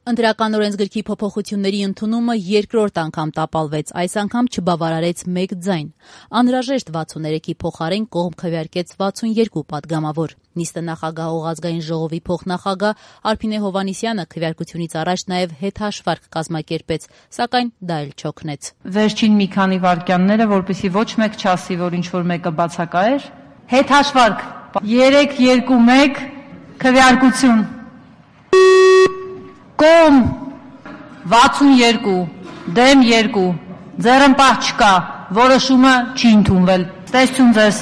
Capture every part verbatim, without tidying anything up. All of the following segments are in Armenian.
Ընտրական օրենսգրքի փոփոխությունների ընդունումը երկրորդ անգամ տապալվեց, այս անգամ չբավարարեց մեկ ձայն։ Անհրաժեշտ վաթսուններեքի փոխարեն կողմ քվեարկեց վաթսունյերկու պատգամավոր։ Նիստը նախագահող ազգային ժողովի փոխնախագահ Արփինե Հովհաննիսյանը քվեարկությունից առաջ նաև հետհաշվարկ կազմակերպեց, սակայն դա էլ չօգնեց։ Վերջին մի քանի վայրկյանները, որպեսզի ոչ մեկ չասի, որ ինչ-որ մեկը բացակա էր, հետհաշվարկ երեք երկու մեկ քվեարկություն։ Կողմ վաթսունյերկու, դեմ երկու, ձեռնպահ չկա, որոշումը չի ընդունվել։ Տեսություն ձեզ։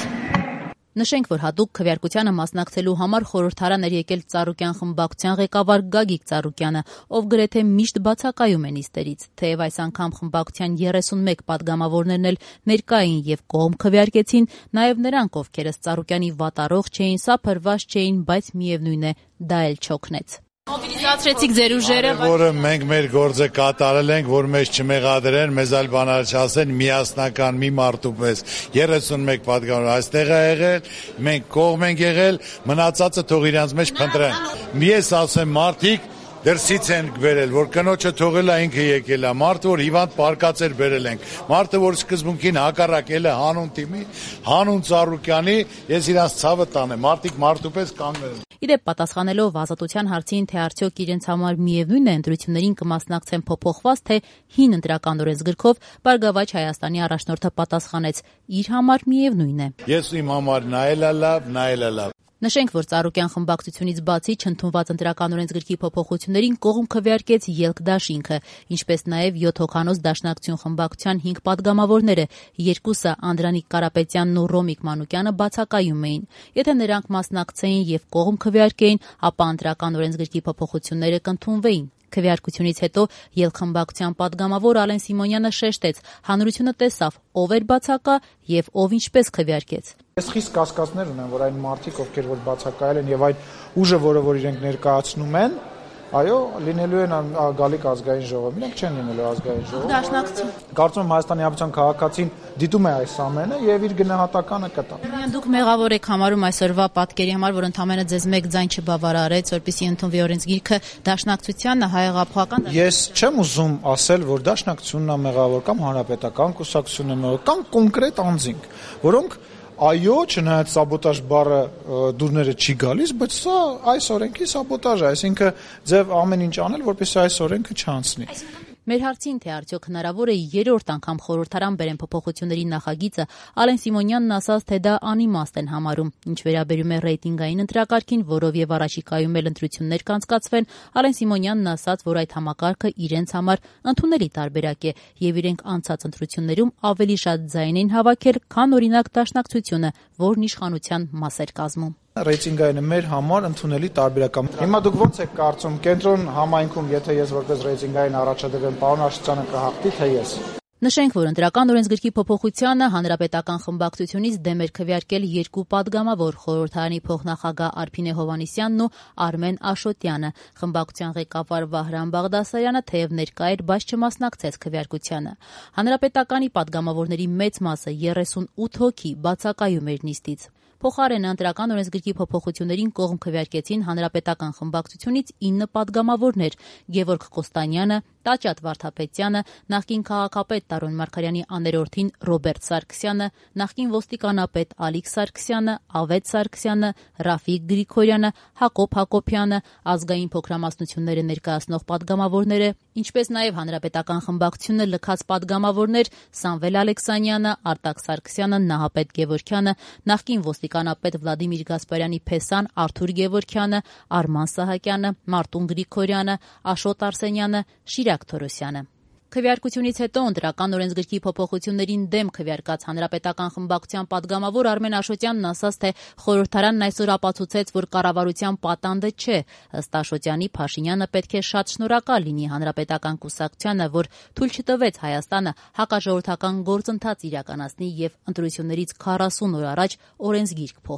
Նշենք, որ հատուկ քվեարկությանը մասնակցելու համար խորհրդարան էր եկել Ծառուկյան խմբակցության ղեկավար Գագիկ Ծառուկյանը, ով գրեթե միշտ բացակայում է նիստերից, թեև այս անգամ խմբակցության երեսունմեկ պատգամավորներն էլ ներկա էին եւ կողմ քվեարկեցին, նաեւ նրանք, ովքեր ըստ Ծառուկյանի վատառողջ չէին, սափրված չէին, բայց միևնույն է, դա էլ չօգնեց։ Մոբիլիզացրեցիք ձեր ուժերը, որը մենք մեր գործը կատարել ենք, որ մեզ չմեղադրեն, մեզ այլ բաներ չասեն, միասնական մի մարդու պես երեսունմեկ պատգամավոր այստեղ է եղել, մենք կողմ ենք եղել, մնացածը թող իրանց մեջ փնտրեն։ Ես ասեմ, մարդիկ դրսից են բերել, որ կնոջը թողել է, ինքը եկել է, մարդը որ հիվանդ պարկածեր բերել ենք, մարդը որ սկզբունքին հակառակել է հանուն թիմի, հանուն Ծառուկյանի, ես իրանց ցավը տանեմ, մարդիկ մարդու պես կանգնել են։ Իդեպ պատասխանելով Ազատության հարցին, թե արդյոք իրենց համար միևնույն է ընտրություններին կմասնակցեն փոփոխված, թե հին ընտրական օրենսգրքով, Բարգավաճ Հայաստանի առաջնորդը պատասխանեց. իր համար միևնույն է։ Ես իմ համար նայել է լավ, նայել է լավ։ Նշենք, որ Ծառուկյան խմբակցությունից բացի չընդունված ընտրական օրենսգրքի փոփոխություններին կողմ քվեարկեց Ելք դաշինքը, ինչպես նաև յոթ հոգանոց Դաշնակցություն խմբակցության հինգ պատգամավորները, երկուսը Անդրանիկ Կարապետյանն ու Ռոմիկ Մանուկյանը բացակայում էին։ Եթե նրանք մասնակցեին եւ կողմ քվեարկեին, ապա ընտրական օրենսգրքի փոփոխությունները կընդունվեին։ Քվեարկությունից հետո Ելք խմբակցության պատգամավոր Ալեն Սիմոնյանը շեշտեց, հանրությունը տեսավ, ով էր բացակա եւ ով ինչպես քվեարկեց։ Ես խիստ կասկածներ ունեմ, որ այն մարդիկ, ովքեր որ բացակայել են եւ այն ուժը, որը որ իրենք ներկայացնում են, այո, լինելու են գալիք ազգային ժողով։ Իրենք չեն լինելու ազգային ժողով։ Դաշնակցություն։ Կարծում եմ Հայաստանի Հանրապետության քաղաքացին դիտում է այս ամենը եւ իր գնահատականը կտա։ Դուք մեղավոր եք համարում այսօրվա պատկերի համար, որ ընդամենը ձեզ մեկ ձայն չբավարարեց, որպեսզի ընդունվի օրենսգիրքը, Դաշնակցությանը, հայեղափոխական։ Ես չեմ ուզում ասել, որ Դաշնակցությունն է մեղավոր կամ Հանրապետական կուսակցությունն է մեղավոր, կամ կոնկրետ անձինք, որոնք այո, չնայած սաբոտաժ բառը դուրները չի գալիս, բայց սա այս օրենքի սաբոտաժ է, այսինքն ձև ամեն ինչ անել, որպեսզի այս օրենքը չանցնի։ Մեր հարցին, թե արդյոք հնարավոր է երրորդ անգամ խորհրդարան բերեն փոփոխությունների նախագիծը, Ալեն Սիմոնյանն ասաց, թե դա անիմաստ են համարում։ Ինչ վերաբերում է ռեյտինգային ընտրակարգին, որով եւ առաջիկայում էլ ընտրություններ կանցկացվեն, Ալեն Սիմոնյանն ասաց, որ այդ համակարգը իրենց համար ընդունելի տարբերակ է եւ իրենք անցած ընտրություններում ավելի շատ ձայն են հավաքել, քան օրինակ Դաշնակցությունը, որն իշխանության մաս էր կազմում։ Ռեյտինգայինը մեր համար ընդունելի տարբերակ է։ Հիմա դուք ո՞նց եք կարծում, կենտրոն համայնքում, եթե ես որպես ռեյտինգային առաջադրեմ, պարոն Աշոտյանը կհաղթի, թե ես։ Նշենք, որ ընտրական օրենսգրքի փոփոխությանը Հանրապետական խմբակցությունից դեմ էր քվեարկել երկու պատգամավոր՝ խորհրդարանի փոխնախագահ Արփինե Հովհաննիսյանն ու Արմեն Աշոտյանը։ Խմբակցության ղեկավար Վահրամ Բաղդասարյանը թեև ներկա էր, բայց չմասնակցեց քվեարկությանը։ Հանրապետականի պատգամավորների մեծ մասը երեսունութ հոգի բացակայում էր նիստից։ Փոխարենը ընտրական օրենսգրքի փոփոխություններին կողմ քվեարկեցին Հանրապետական խմբակցությունից ինը պատգամավորներ՝ Գևորգ Կոստանյանը, Տաճատ Վարդապետյանը, նախկին քաղաքապետ Տարոն Մարգարյանի աներորդին Ռոբերտ Սարգսյանը, նախկին ոստիկանապետ Ալիկ Սարգսյանը, Ավետ Սարգսյանը, Ռաֆիկ Գրիգորյանը, Հակոբ Հակոբյանը, ազգային փոքրամասնությունները ներկայացնող պատգամավորները, ինչպես նաև Հանրապետական խմբակցությունը լքած պատգամավորներ Սամվել Ալեքսանյանը, Արտակ Սարգսյանը, Նահապետ Գևորգյանը, նախկին ոստիկանապետ Վլադիմիր Գասպարյանի փեսան Արթուր Գևորգյանը, Արման Սահակյանը, Մարտուն Գրիգորյանը, Աշոտ Արսենյանը, Շիրակ Թորոսյանը։ Քվեարկությունից հետո ընտրական օրենսգրքի փոփոխություններին դեմ քվեարկած Հանրապետական խմբակցության պատգամավոր Արմեն Աշոտյանն ասաց, թե խորհրդարանն այսօր ապացուցեց, որ կառավարության պատանդը չէ։ Ըստ Աշոտյանի, Փաշինյանը պետք է շատ շնորհակալ լինի Հանրապետական կուսակցությանը, որ թույլ չտվեց Հայաստանը հակաժողովրդական գործընթաց իրականացնի եւ ընտրություններից քառասուն օր առաջ օրենսգիրք փոխի։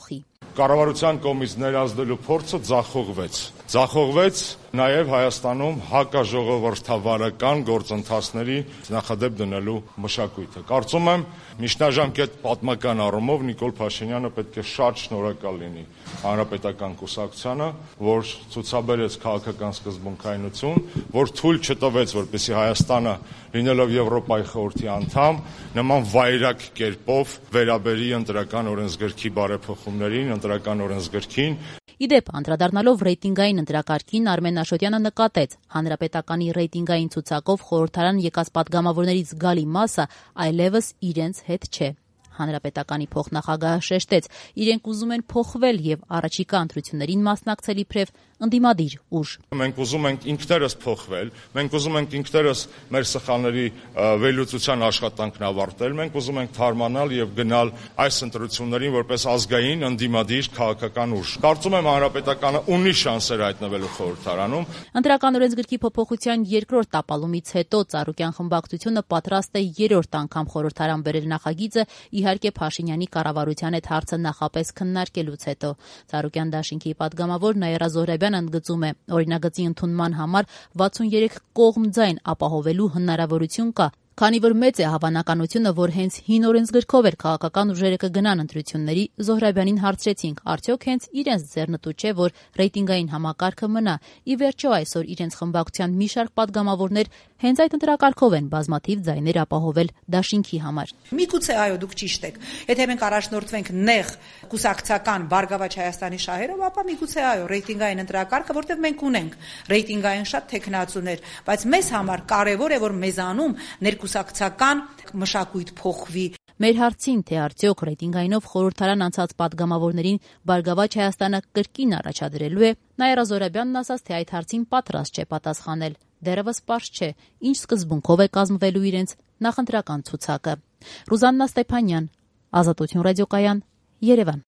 Կառավարության կողմից ներազդելու փորձը ձախողվեց։ Ձախողվեց նաև Հայաստանում հակաժողովրդավարական գործընթացների նախադեպ դնելու մշակույթը։ Կարծում եմ, միջնաժամկետ պատմական առումով Նիկոլ Փաշինյանը պետք է շատ շնորհակալ լինի Հանրապետական կուսակցությանը, որ ցուցաբերեց քաղաքական սկզբունքայնություն, որ թույլ չտվեց, որպեսզի Հայաստանը, լինելով Եվրոպայի խորհրդի անդամ, նման վայրագ կերպով վերաբերի ընտրական օրենսգրքի բարեփոխումներին, ընտրական օրենսգրքին։ Իդեպ, անդրադառնալով ռեյտինգային ընտրակարգին, Արմեն Աշոտյանը նկատեց, հանրապետականի ռեյտինգային ցուցակով խորհրդարան եկած պատգամավորներից զգալի մասը այլևս իրենց հետ չէ։ Հանրապետականի փոխնախագահը շեշտեց, իրենք ուզում են փոխվել եւ առաջիկա ընտրություններին մասնակցել իբրև ընդդիմադիր ուժ։ Մենք ուզում ենք ինքներս փոխվել, մենք ուզում ենք ինքներս մեր սխալների վերլուծության աշխատանքն ավարտել, մենք ուզում ենք թարմանալ եւ գնալ այս ընտրություններին որպես ազգային ընդդիմադիր քաղաքական ուժ։ Կարծում եմ Հանրապետականը ունի շանսեր հայտնվելու խորհրդարանում։ Ընտրական օրենսգրքի փոփոխության երկրորդ տապալումից հետո Ծառուկյան խմբակցությունը պատրաստ է երրորդ անգամ խորհրդարան բերել նախագիծը, իհարկե Փաշինյանի կառավարության հետ հարցը նախապես քննարկելուց հետո։ Ծառուկյան դաշինքի պատգամավոր Նաիրա Զոհրաբյանը ընդգծում է, օրինագծի ընդունման համար վաթսուներեք կողմ ձայն ապահովելու հնարավորություն կա, քանի որ մեծ է հավանականությունը, որ հենց հին օրենսգրքով էր քաղաքական ուժերը կգնան ընտրությունների, Զոհրաբյանին հարցրեցինք, արդյոք հենց իրենց ձեռնտու չէ, որ ռեյտինգային համակարգը մնա։ Ի վերջո այսօր իրենց խմբակցության մի շարք պատգամավորներ հենց այդ ընտրակարգով են բազմաթիվ ձայներ ապահովել դաշինքի համար։ Միգուցե այո, դուք ճիշտ եք։ Եթե մենք առաջնորդվենք նեղ կուսակցական Բարգավաճ Հայաստանի շահերով, ապա միգուցե այո, ռեյտինգային ընտրակարգը, որտեղ մենք ունենք ռեյտինգային շատ թեկնածուներ, բայց մեզ համար կարևոր է, որ մեզանում ներկուսակցական մշակույթ փոխվի։ Մեր հարցին, թե արդյոք ռեյտինգայինով խորհրդարան անցած պատգամավորներին Բարգավաճ Հայաստանը կրկին առաջադրելու է, Նաիրա Զոհրաբյանն ասաց, թե այդ հարցին պատրաստ չէ պատասխանել։ Դեռևս պարզ չէ, ինչ սկզբունքով է կազմվելու իրենց նախընտրական ցուցակը։ Ռուզաննա Ստեփանյան, Ազատություն ռադիոկայան, Երևան։